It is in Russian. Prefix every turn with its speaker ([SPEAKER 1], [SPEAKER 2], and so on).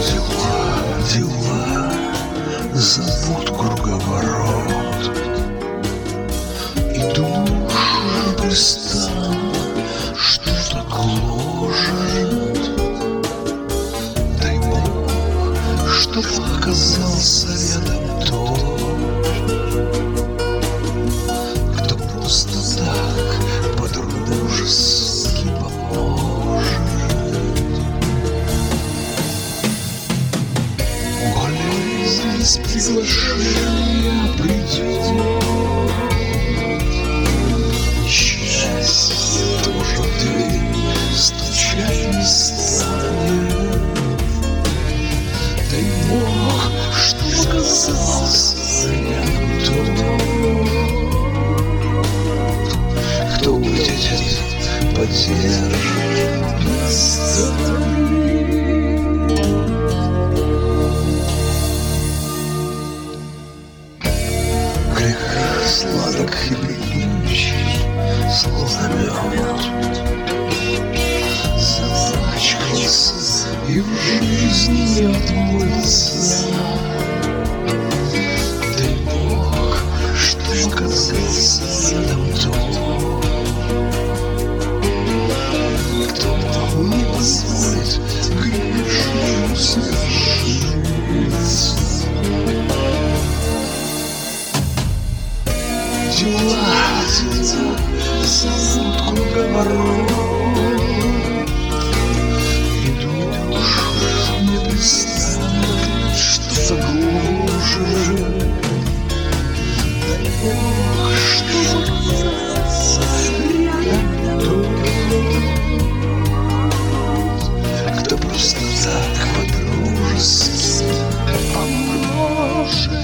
[SPEAKER 1] Дела, дела зовут круговорот, и душу непрестанно что-то гложет. Дай Бог, чтоб оказался рядом тот, кто просто так по-дружески поможет. Без приглашения придет, счастье тоже в дверь стучать не станет. Дай Бог, что оказался рядом тот, кто выйдет, поддержит, наставит. Сладок и пьянчий, словно мед, запачкался и в жизни не отмыться. Дай Бог, что оказался рядом тот, кто не позволит грешному свершиться. Дела, дела зовут круговорот, и душу непрестанно что-то гложет. Дай Бог, что оказался рядом тот, кто просто так по-дружески поможет.